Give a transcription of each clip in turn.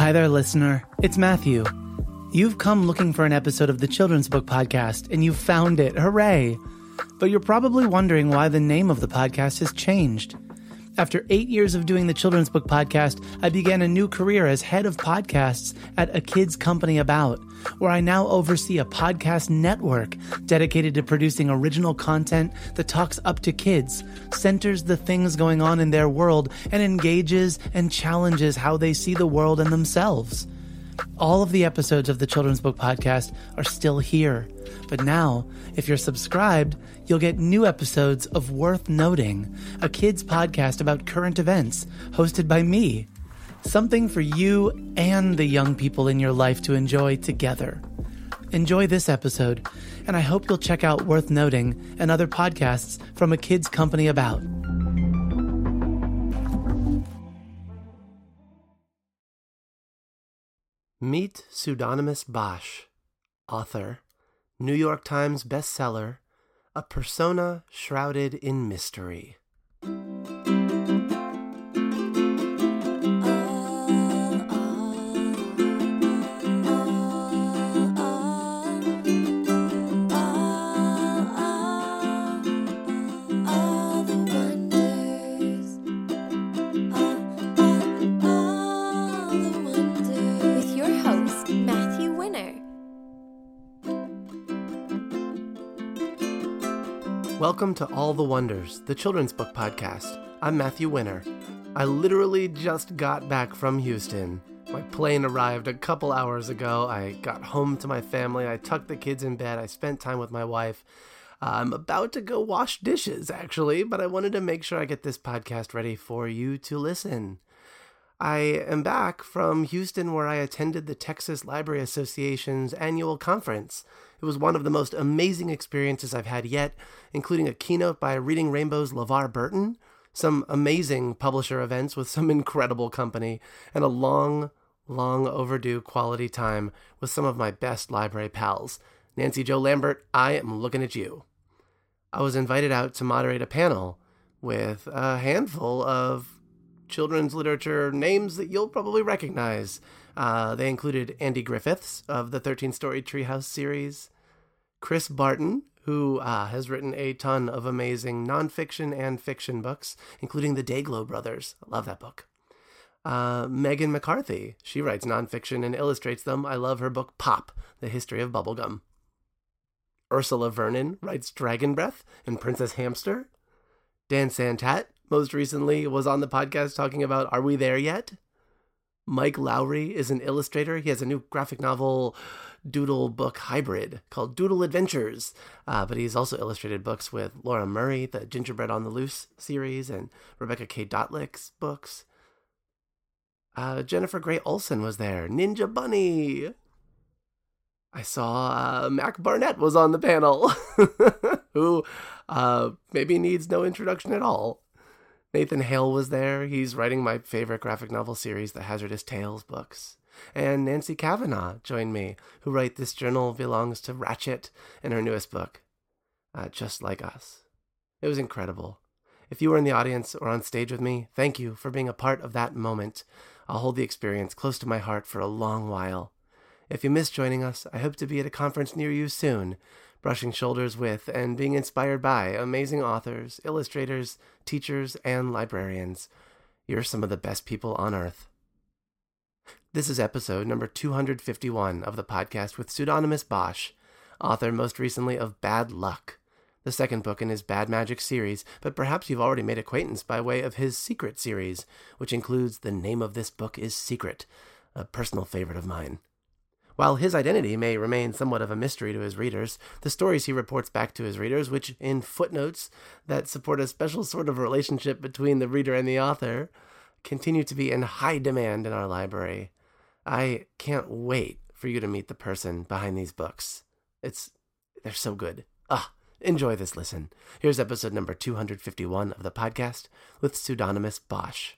Hi there, listener. It's Matthew. You've come looking for an episode of the Children's Book Podcast, and you've found it. Hooray! But you're probably wondering why the name of the podcast has changed. After 8 years of doing the Children's Book Podcast, I began a new career as head of podcasts at A Kids Company About, where I now oversee a podcast network dedicated to producing original content that talks up to kids, centers the things going on in their world, and engages and challenges how they see the world and themselves. All of the episodes of the Children's Book Podcast are still here. But now, if you're subscribed, you'll get new episodes of Worth Noting, a kids podcast about current events, hosted by me. Something for you and the young people in your life to enjoy together. Enjoy this episode, and I hope you'll check out Worth Noting and other podcasts from A Kids Company About. Meet Pseudonymous Bosch, author, New York Times bestseller, a persona shrouded in mystery. Welcome to All the Wonders, the Children's Book Podcast. I'm Matthew Winner. I literally just got back from Houston. My plane arrived a couple hours ago. I got home to my family. I tucked the kids in bed. I spent time with my wife. I'm about to go wash dishes, actually, but I wanted to make sure I get this podcast ready for you to listen. I am back from Houston, where I attended the Texas Library Association's annual conference. It was one of the most amazing experiences I've had yet, including a keynote by Reading Rainbow's LeVar Burton, some amazing publisher events with some incredible company, and a long overdue quality time with some of my best library pals. Nancy Jo Lambert, I am looking at you. I was invited out to moderate a panel with a handful of children's literature names that you'll probably recognize. They included Andy Griffiths of the 13-Story Treehouse series, Chris Barton, who has written a ton of amazing nonfiction and fiction books, including the Dayglow Brothers. I love that book. Megan McCarthy. She writes nonfiction and illustrates them. I love her book Pop, The History of Bubblegum. Ursula Vernon writes Dragon Breath and Princess Hamster. Dan Santat, most recently, was on the podcast talking about Are We There Yet? Mike Lowry is an illustrator. He has a new graphic novel doodle book hybrid called Doodle Adventures. But he's also illustrated books with Laura Murray, the Gingerbread on the Loose series, and Rebecca K. Dotlick's books. Jennifer Gray Olson was there. Ninja Bunny. I saw Mac Barnett was on the panel, who maybe needs no introduction at all. Nathan Hale was there. He's writing my favorite graphic novel series, the Hazardous Tales books. And Nancy Kavanaugh joined me, who wrote This Journal Belongs to Ratchet in her newest book, Just Like Us. It was incredible. If you were in the audience or on stage with me, thank you for being a part of that moment. I'll hold the experience close to my heart for a long while. If you missed joining us, I hope to be at a conference near you soon, brushing shoulders with and being inspired by amazing authors, illustrators, teachers, and librarians. You're some of the best people on earth. This is episode number 251 of the podcast with Pseudonymous Bosch, author most recently of Bad Luck, the second book in his Bad Magic series, but perhaps you've already made acquaintance by way of his Secret series, which includes The Name of This Book is Secret, a personal favorite of mine. While his identity may remain somewhat of a mystery to his readers, the stories he reports back to his readers, which in footnotes that support a special sort of relationship between the reader and the author, continue to be in high demand in our library. I can't wait for you to meet the person behind these books. They're so good. Enjoy this listen. Here's episode number 251 of the podcast with Pseudonymous Bosch.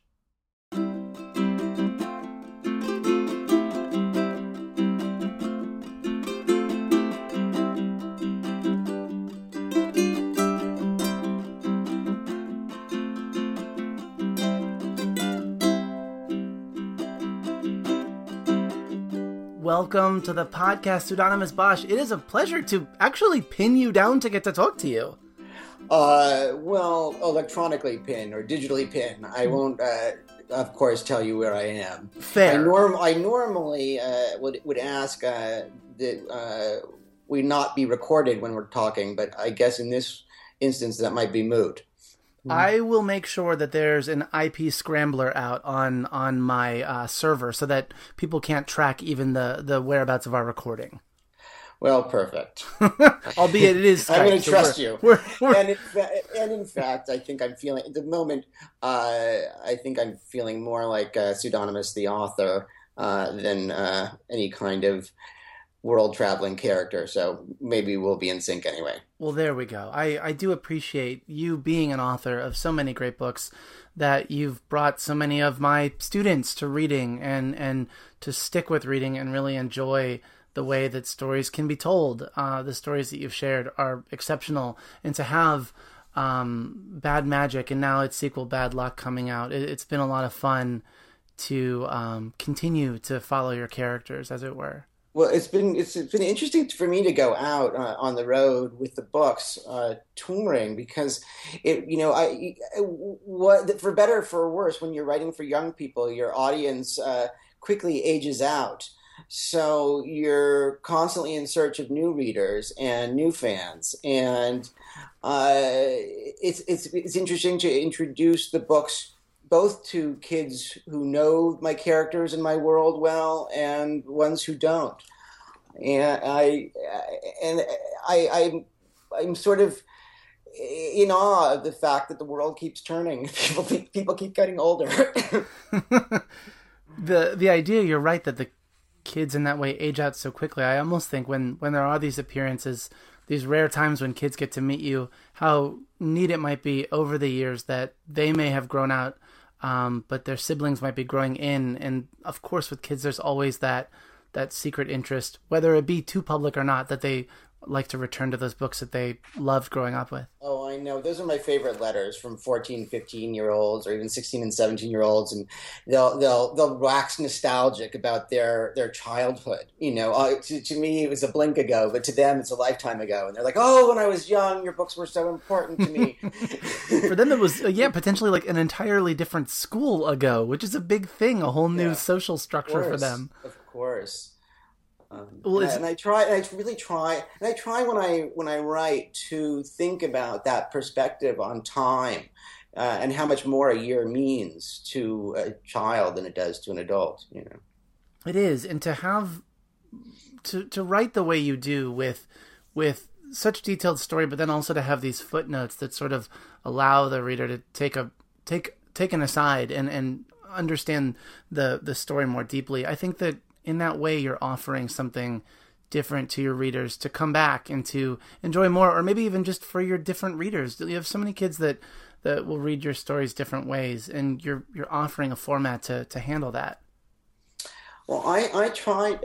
welcome to the podcast, Pseudonymous Bosch. It is a pleasure to actually pin you down to get to talk to you. Well, electronically pin or digitally pin. I won't, of course, tell you where I am. Fair. I normally would ask that we not be recorded when we're talking, but I guess in this instance that might be moot. I will make sure that there's an IP scrambler out on my server so that people can't track even the whereabouts of our recording. Well, perfect. Albeit it is Skype, I'm going to trust you. We're... And in fact, I think I'm feeling, at the moment, I think I'm feeling more like Pseudonymous the author than any kind of world-traveling character. So maybe we'll be in sync anyway. Well, there we go. I do appreciate you being an author of so many great books, that you've brought so many of my students to reading and to stick with reading and really enjoy the way that stories can be told. The stories that you've shared are exceptional. And to have Bad Magic and now its sequel, Bad Luck, coming out, it's been a lot of fun to continue to follow your characters, as it were. Well, it's been interesting for me to go out on the road with the books, touring, because for better or for worse, when you're writing for young people, your audience quickly ages out. So you're constantly in search of new readers and new fans, and it's interesting to introduce the books both to kids who know my characters and my world well, and ones who don't. And I'm sort of in awe of the fact that the world keeps turning. People keep getting older. The idea, you're right, that the kids in that way age out so quickly. I almost think when there are these appearances, these rare times when kids get to meet you, how neat it might be over the years that they may have grown out, but their siblings might be growing in. And of course, with kids, there's always that secret interest, whether it be too public or not, that they like to return to those books that they loved growing up with. Oh, I know. Those are my favorite letters from 14, 15-year-olds or even 16 and 17-year-olds. And they'll wax nostalgic about their childhood. To me, it was a blink ago, but to them, it's a lifetime ago. And they're like, oh, when I was young, your books were so important to me. For them, it was, potentially like an entirely different school ago, which is a big thing, a whole new social structure for them. Of course. Well, I try when I write to think about that perspective on time and how much more a year means to a child than it does to an adult. It is, and to have to write the way you do with such detailed story, but then also to have these footnotes that sort of allow the reader to take an aside and understand the story more deeply. I think that in that way, you're offering something different to your readers to come back and to enjoy more, or maybe even just for your different readers. You have so many kids that will read your stories different ways, and you're offering a format to handle that. Well, I try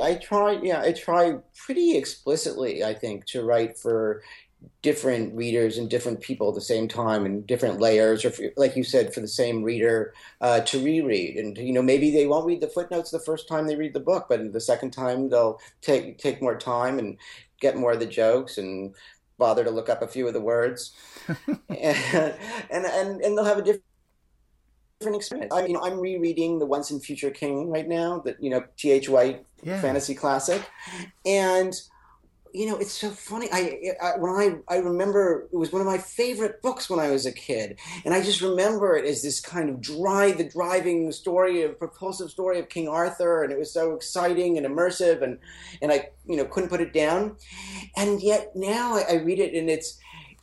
pretty explicitly, I think, to write for different readers and different people at the same time, and different layers, or like you said, for the same reader to reread. And maybe they won't read the footnotes the first time they read the book, but the second time they'll take more time and get more of the jokes and bother to look up a few of the words, and they'll have a different experience. I'm rereading The Once and Future King right now, that T.H. White fantasy classic, and it's so funny. I remember it was one of my favorite books when I was a kid, and I just remember it as this kind of driving story, propulsive story of King Arthur, and it was so exciting and immersive, and I couldn't put it down. And yet now I read it, and it's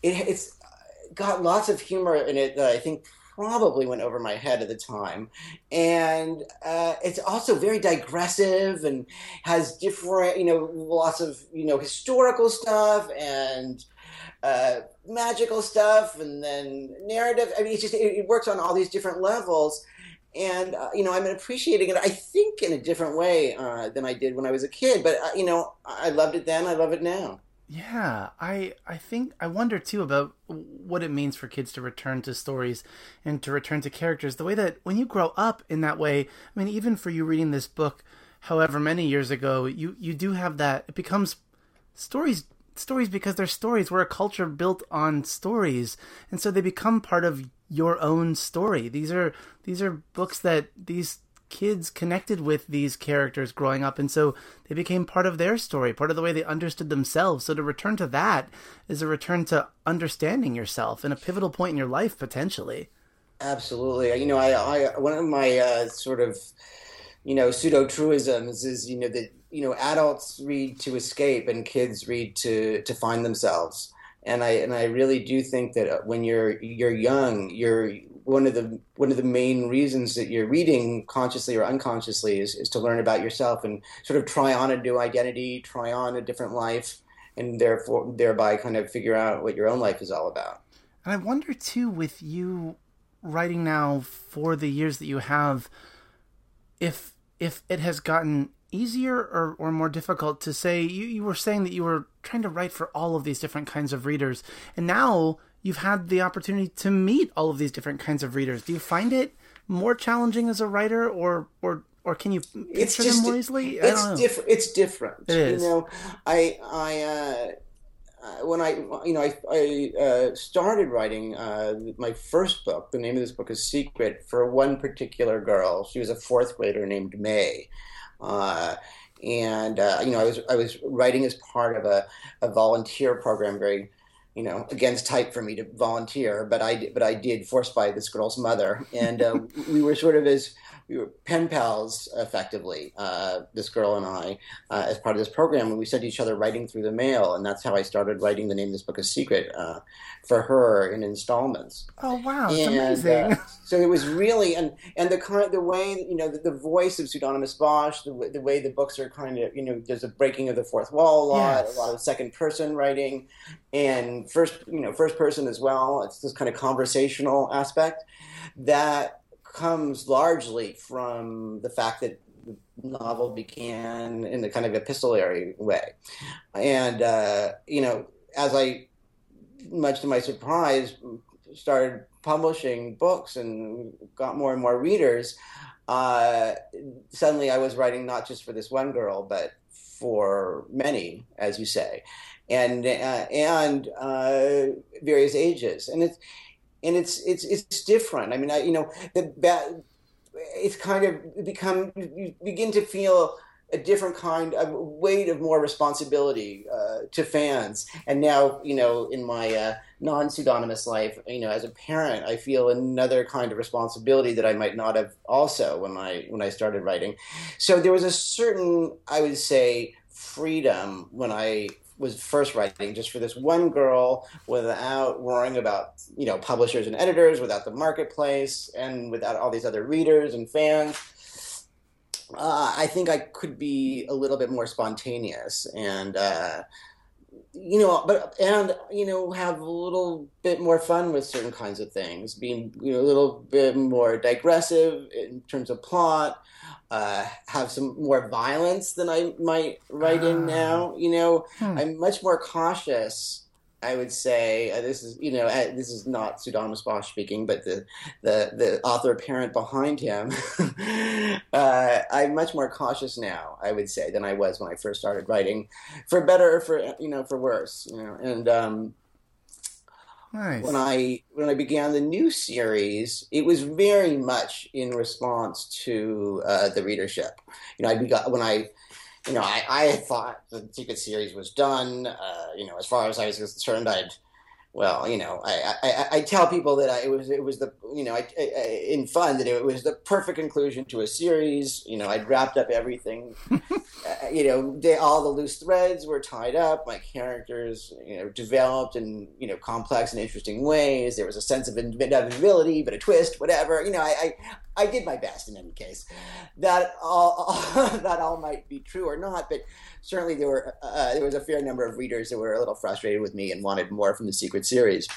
got lots of humor in it that I think probably went over my head at the time, and it's also very digressive and has different, lots of historical stuff and magical stuff, and then narrative. I mean, it works on all these different levels, and I'm appreciating it, I think, in a different way than I did when I was a kid. But I loved it then. I love it now. Yeah, I think I wonder too about what it means for kids to return to stories and to return to characters. The way that when you grow up in that way, I mean, even for you reading this book, however many years ago, you do have that. It becomes stories because they're stories. We're a culture built on stories, and so they become part of your own story. These are books that these kids connected with these characters growing up, and so they became part of their story, part of the way they understood themselves. So to return to that is a return to understanding yourself and a pivotal point in your life, potentially. Absolutely. I one of my sort of, pseudo truisms is, that, adults read to escape and kids read to find themselves. And I really do think that when you're young, you're one of the main reasons that you're reading consciously or unconsciously is to learn about yourself and sort of try on a new identity, try on a different life, and thereby kind of figure out what your own life is all about. And I wonder too, with you writing now for the years that you have, if it has gotten easier or more difficult to say. You were saying that you were trying to write for all of these different kinds of readers, and now you've had the opportunity to meet all of these different kinds of readers. Do you find it more challenging as a writer, or can you picture them more easily? It's different. It is. When I started writing my first book, the name of this book is Secret, for one particular girl. She was a fourth grader named May. I was writing as part of a volunteer program, very, against type for me to volunteer, but I did, forced by this girl's mother, and we were we were pen pals effectively, this girl and I, as part of this program, and we sent each other writing through the mail, and that's how I started writing. The name of this book is Secret, for her in installments. Oh wow, it's amazing. So it was really, and the way, the voice of Pseudonymous Bosch, the way the books are kind of, there's a breaking of the fourth wall a lot, yes. A lot of second person writing, and first person as well. It's this kind of conversational aspect that comes largely from the fact that the novel began in the kind of epistolary way. And, as I, much to my surprise, started publishing books and got more and more readers, suddenly I was writing not just for this one girl, but for many, as you say, and various ages. And it's different. I mean, it's kind of you begin to feel a different kind of weight of more responsibility to fans. And now, in my non-pseudonymous life, as a parent, I feel another kind of responsibility that I might not have also when I started writing. So there was a certain, I would say, freedom when I was first writing just for this one girl, without worrying about, publishers and editors, without the marketplace, and without all these other readers and fans. I think I could be a little bit more spontaneous and, have a little bit more fun with certain kinds of things, being, a little bit more digressive in terms of plot, have some more violence than I might write in now. I'm much more cautious, I would say. This is not Pseudonymous Bosch speaking, but the author parent behind him. I'm much more cautious now, I would say, than I was when I first started writing, for better or for worse. And nice. When I began the new series, it was very much in response to the readership. I thought the Secret series was done. As far as I was concerned, I tell people that it was the in fun that it was the perfect conclusion to a series. I'd wrapped up everything. All the loose threads were tied up. My characters, developed in complex and interesting ways. There was a sense of inevitability, but a twist, whatever. I did my best in any case. That all might be true or not, but certainly there was a fair number of readers that were a little frustrated with me and wanted more from the Secret series.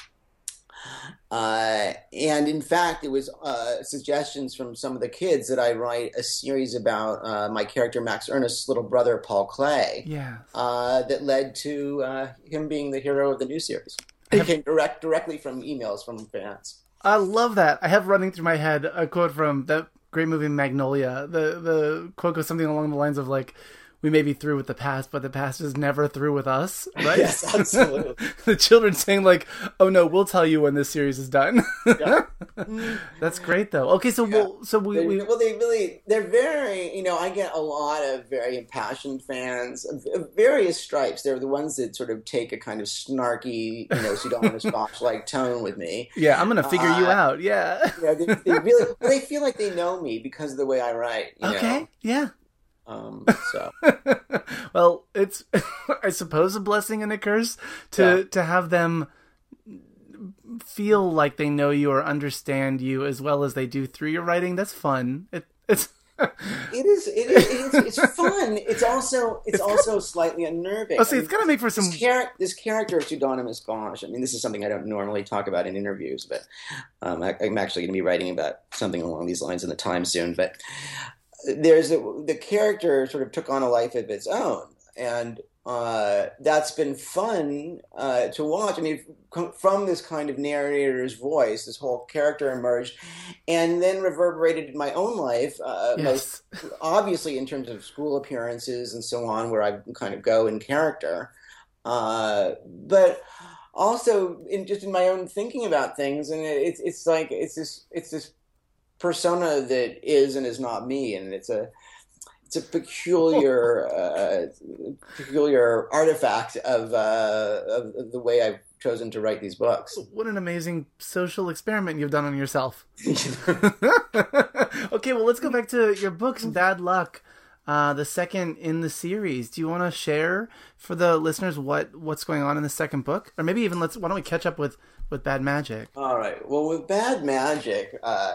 And in fact, it was suggestions from some of the kids that I write a series about my character Max Ernest's little brother Paul Clay. Yeah. That led to him being the hero of the new series. It came directly from emails from fans. I love that. I have running through my head a quote from that great movie Magnolia. The quote goes something along the lines of like, "We may be through with the past, but the past is never through with us." Right? Yes, absolutely. The children saying like, "Oh no, we'll tell you when this series is done." Yeah. That's great though. Okay, so they're very, I get a lot of very impassioned fans of various stripes. They're the ones that sort of take a kind of snarky, pseudonymous Bosch-like tone with me. Yeah, I'm gonna figure you out. Yeah. They feel like they know me because of the way I write. Okay. Yeah. So. Well, it's, I suppose, a blessing and a curse to have them feel like they know you or understand you as well as they do through your writing. That's fun. It's fun. It's also slightly unnerving. Oh, see, it's gonna make for some this character of Pseudonymous Bosch. I mean, this is something I don't normally talk about in interviews, but I'm actually going to be writing about something along these lines in the Times soon. But the character sort of took on a life of its own, and that's been fun to watch. I mean, from this kind of narrator's voice, this whole character emerged, and then reverberated in my own life, most obviously in terms of school appearances and so on, where I kind of go in character, but also in my own thinking about things. And it's this persona that is and is not me, and it's a peculiar artifact of the way I've chosen to write these books. What an amazing social experiment you've done on yourself. Okay, well, let's go back to your books. Bad Luck, the second in the series. Do you want to share for the listeners what's going on in the second book, or maybe even why don't we catch up with Bad Magic? All right. Well, with Bad Magic,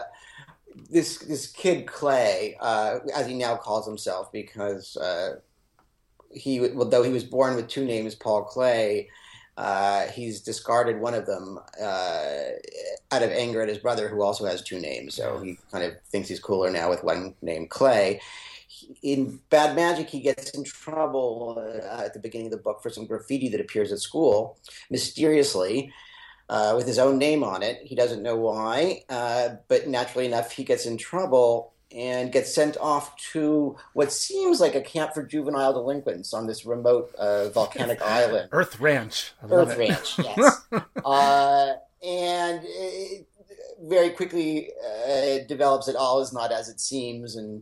this kid Clay, as he now calls himself, because though he was born with two names, Paul Clay, he's discarded one of them out of anger at his brother, who also has two names. So he kind of thinks he's cooler now with one name, Clay. In Bad Magic, he gets in trouble at the beginning of the book for some graffiti that appears at school mysteriously. With his own name on it. He doesn't know why, but naturally enough, he gets in trouble and gets sent off to what seems like a camp for juvenile delinquents on this remote volcanic island. Earth Ranch. Earth Ranch, yes. And very quickly it develops that all is not as it seems, and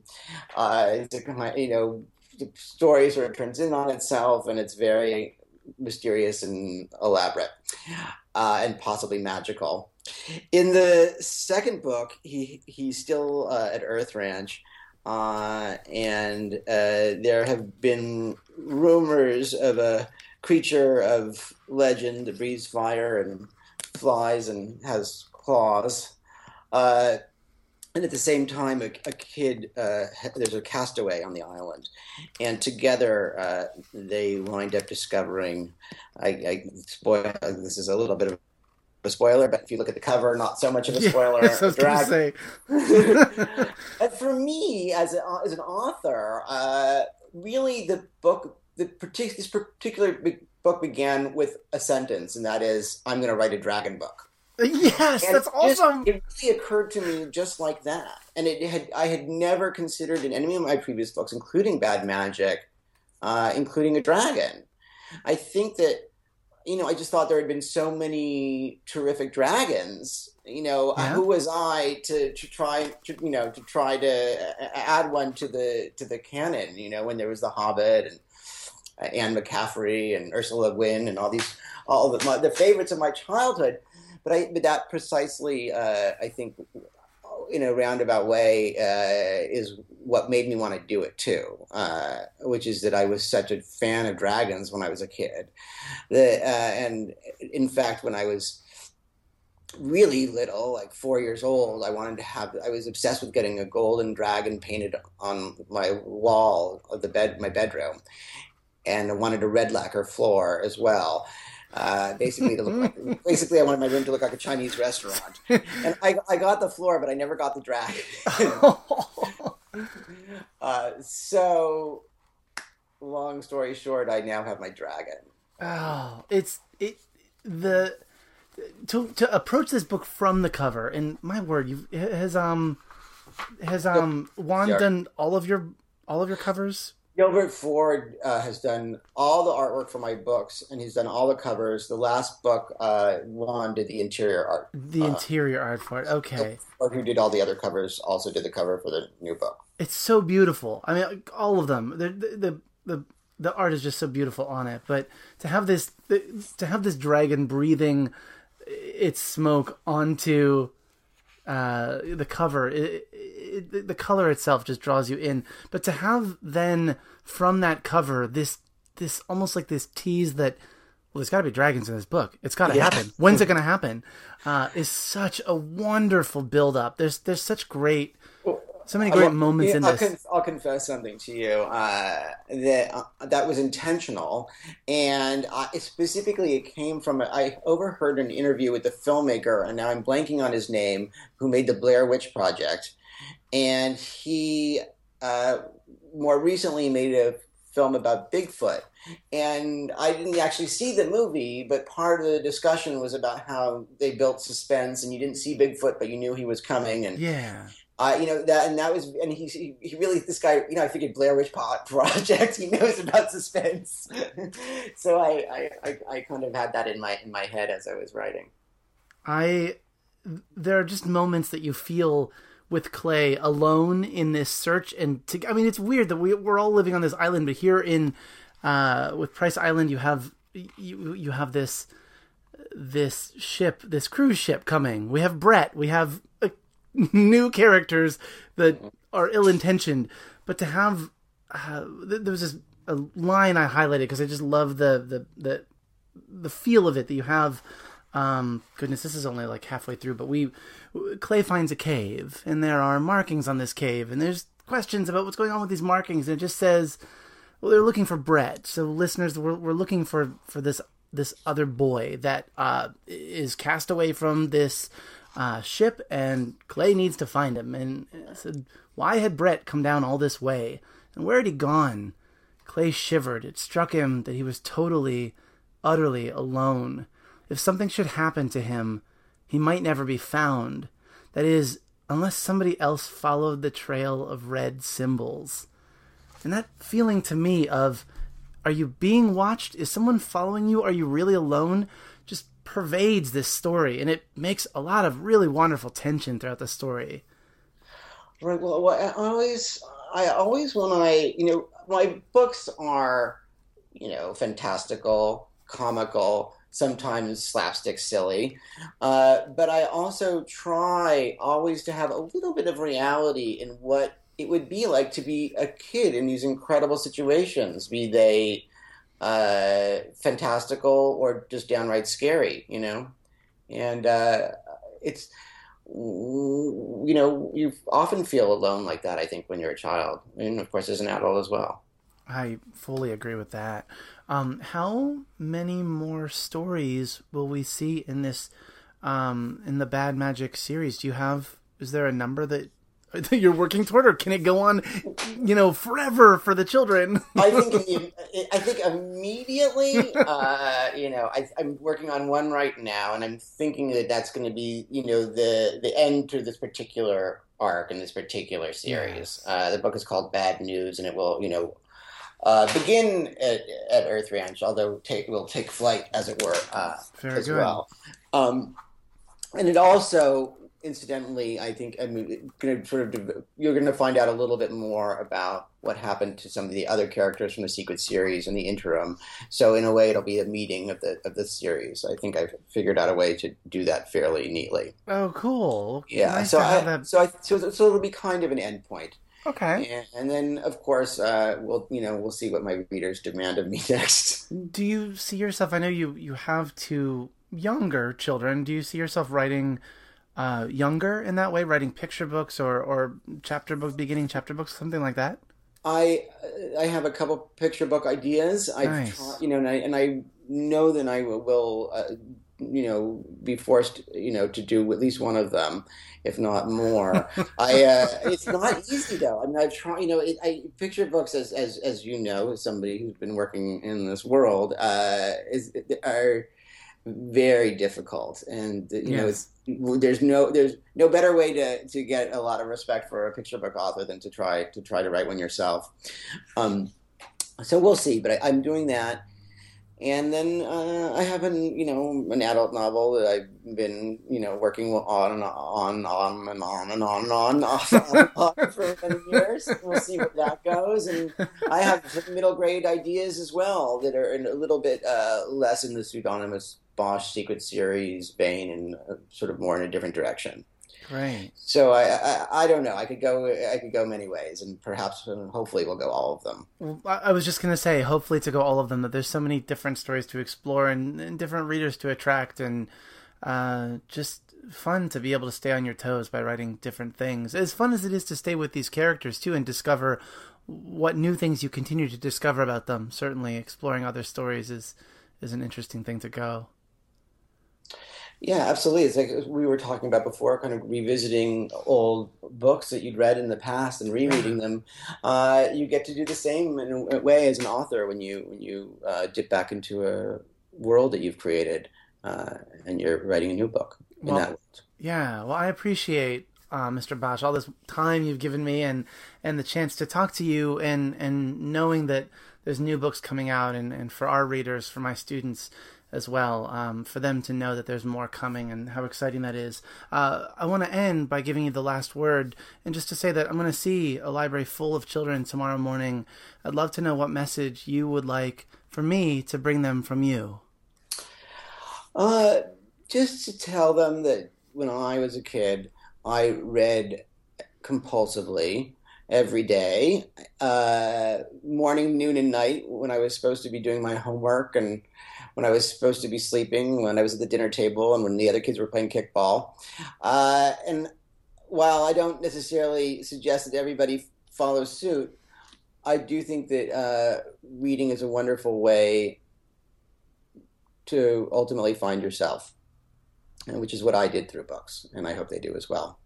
the story sort of turns in on itself, and it's very mysterious and elaborate. And possibly magical. In the second book, he's still at Earth Ranch, and there have been rumors of a creature of legend that breathes fire and flies and has claws. And at the same time, a kid, there's a castaway on the island, and together they wind up discovering. This is a little bit of a spoiler, but if you look at the cover, not so much of a spoiler. Yes, I was going to say. And for me, as an author, really this particular book began with a sentence, and that is, "I'm going to write a dragon book." Yes, and that's awesome. It really occurred to me just like that, and I had never considered in any of my previous books, including Bad Magic, including a dragon. I think that I just thought there had been so many terrific dragons. Who was I to try to add one to the canon? When there was The Hobbit and Anne McCaffrey and Ursula Le Guin and all the favorites of my childhood. But that precisely, I think, in a roundabout way, is what made me want to do it too. Which is that I was such a fan of dragons when I was a kid, and in fact, when I was really little, like 4 years old, I was obsessed with getting a golden dragon painted on my wall of my bedroom, and I wanted a red lacquer floor as well. Basically, I wanted my room to look like a Chinese restaurant, and I got the floor, but I never got the dragon. So, long story short, I now have my dragon. Oh, to approach this book from the cover, and my word, has Juan done all of your covers? Gilbert Ford has done all the artwork for my books, and he's done all the covers. The last book, Juan did the interior art. The interior art for it. Okay. Or who did all the other covers also did the cover for the new book. It's so beautiful. I mean, all of them. The art is just so beautiful on it. But to have this dragon breathing its smoke onto the cover, the color itself just draws you in. But to have then from that cover this almost like this tease that, well, there's got to be dragons in this book. It's got to happen. When's it going to happen? Is such a wonderful build up. There's such great. So many great moments in this. I'll confess something to you that was intentional, and specifically it came from I overheard an interview with the filmmaker, and now I'm blanking on his name, who made the Blair Witch Project, and he more recently made a film about Bigfoot. And I didn't actually see the movie, but part of the discussion was about how they built suspense, and you didn't see Bigfoot, but you knew he was coming, and yeah. He really, this guy, I figured Blair Witch Project, he knows about suspense. So I kind of had that in my head as I was writing. There are just moments that you feel with Clay alone in this search, and it's weird that we're all living on this island, but here in with Price Island, you have this ship, this cruise ship coming. We have Brett. We have new characters that are ill-intentioned, but to have there was a line I highlighted because I just love the feel of it that you have. Goodness, this is only like halfway through, but Clay finds a cave, and there are markings on this cave, and there's questions about what's going on with these markings, and it just says, well, they're looking for Brett. So listeners, we're looking for this other boy that is cast away from this ship, and Clay needs to find him. And I said, why had Brett come down all this way? And where had he gone? Clay shivered. It struck him that he was totally, utterly alone. If something should happen to him, he might never be found. That is, unless somebody else followed the trail of red symbols. And that feeling to me of, are you being watched? Is someone following you? Are you really alone? Just pervades this story, and it makes a lot of really wonderful tension throughout the story. Right. Well, I always when my books are, fantastical, comical, sometimes slapstick silly, but I also try always to have a little bit of reality in what it would be like to be a kid in these incredible situations, be they fantastical or just downright scary, and it's, you often feel alone like that, I think, when you're a child, and of course as an adult as well. I fully agree with that. How many more stories will we see in this, in the Bad Magic series? Is there a number that you're working toward, or can it go on, forever for the children? I think immediately, I'm working on one right now, and I'm thinking that that's going to be, the end to this particular arc in this particular series. Yes. The book is called Bad News, and it will, begin at Earth Ranch, although will take flight, as it were, as good. Well. And it also, incidentally, I think you're going to find out a little bit more about what happened to some of the other characters from the Secret Series in the interim. So in a way, it'll be a meeting of the series. I think I've figured out a way to do that fairly neatly. Oh, cool! Yeah, nice so it'll be kind of an endpoint. Okay. And then, of course, we'll see what my readers demand of me next. Do you see yourself? I know you have two younger children. Do you see yourself writing younger in that way, writing picture books or chapter books, beginning chapter books, something like that? I have a couple picture book ideas. Nice. And I know that I will be forced, to do at least one of them, if not more. It's not easy though. I mean, I've tried, picture books, as you know, as somebody who's been working in this world, very difficult, and there's no better way to get a lot of respect for a picture book author than to try to write one yourself. So we'll see, but I'm doing that. And then I have an adult novel that I've been working on and on for many years. We'll see where that goes. And I have middle grade ideas as well that are a little bit less in the pseudonymous Bosch Secret Series vein and sort of more in a different direction. Right. So I don't know. I could go many ways, and perhaps hopefully we'll go all of them. Well, I was just going to say, hopefully to go all of them. That there's so many different stories to explore and different readers to attract, and just fun to be able to stay on your toes by writing different things. As fun as it is to stay with these characters too, and discover what new things you continue to discover about them. Certainly, exploring other stories is an interesting thing to go. Yeah, absolutely. It's like we were talking about before, kind of revisiting old books that you'd read in the past and rereading them. You get to do the same in a way as an author when you dip back into a world that you've created and you're writing a new book in that world. Yeah, well, I appreciate, Mr. Bosch, all this time you've given me and the chance to talk to you and knowing that there's new books coming out and for our readers, for my students as well, for them to know that there's more coming and how exciting that is. I want to end by giving you the last word and just to say that I'm going to see a library full of children tomorrow morning. I'd love to know what message you would like for me to bring them from you. Just to tell them that when I was a kid, I read compulsively every day, morning, noon, and night when I was supposed to be doing my homework and when I was supposed to be sleeping, when I was at the dinner table, and when the other kids were playing kickball. And while I don't necessarily suggest that everybody follows suit, I do think that reading is a wonderful way to ultimately find yourself, which is what I did through books, and I hope they do as well.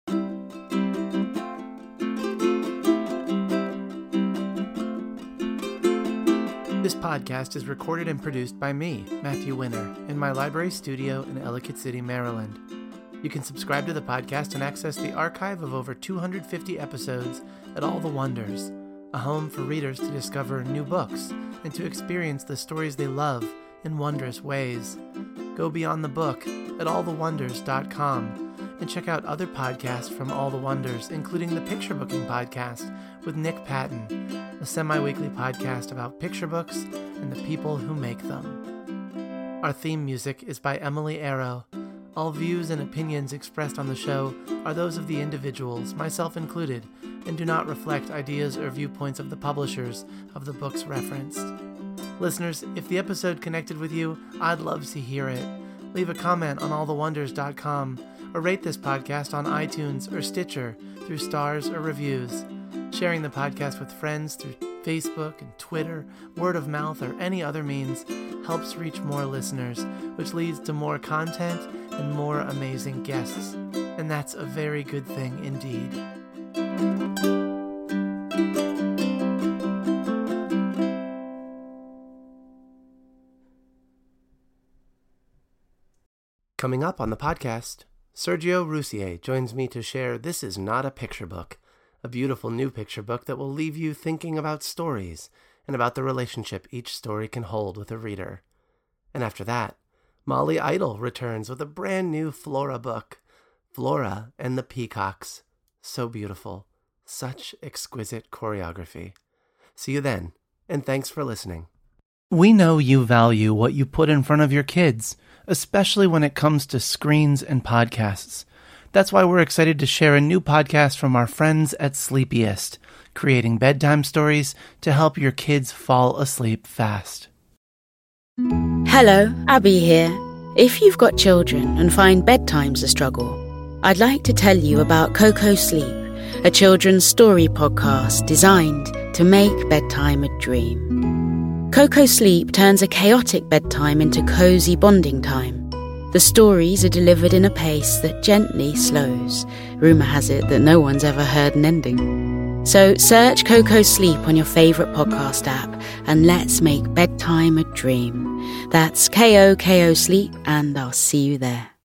This podcast is recorded and produced by me, Matthew Winner, in my library studio in Ellicott City, Maryland. You can subscribe to the podcast and access the archive of over 250 episodes at All the Wonders, a home for readers to discover new books and to experience the stories they love in wondrous ways. Go beyond the book at allthewonders.com and check out other podcasts from All the Wonders, including the Picture Booking Podcast with Nick Patton, a semi-weekly podcast about picture books and the people who make them. Our theme music is by Emily Arrow. All views and opinions expressed on the show are those of the individuals, myself included, and do not reflect ideas or viewpoints of the publishers of the books referenced. Listeners, if the episode connected with you, I'd love to hear it. Leave a comment on allthewonders.com or rate this podcast on iTunes or Stitcher through stars or reviews. Sharing the podcast with friends through Facebook and Twitter, word of mouth, or any other means helps reach more listeners, which leads to more content and more amazing guests. And that's a very good thing indeed. Coming up on the podcast, Sergio Roussier joins me to share This Is Not a Picture Book, a beautiful new picture book that will leave you thinking about stories and about the relationship each story can hold with a reader. And after that, Molly Idle returns with a brand new Flora book, Flora and the Peacocks. So beautiful. Such exquisite choreography. See you then, and thanks for listening. We know you value what you put in front of your kids, especially when it comes to screens and podcasts. That's why we're excited to share a new podcast from our friends at Sleepiest, creating bedtime stories to help your kids fall asleep fast. Hello, Abby here. If you've got children and find bedtime's a struggle, I'd like to tell you about Coco Sleep, a children's story podcast designed to make bedtime a dream. Coco Sleep turns a chaotic bedtime into cozy bonding time. The stories are delivered in a pace that gently slows. Rumour has it that no one's ever heard an ending. So search Coco Sleep on your favourite podcast app and let's make bedtime a dream. That's KOKO Sleep, and I'll see you there.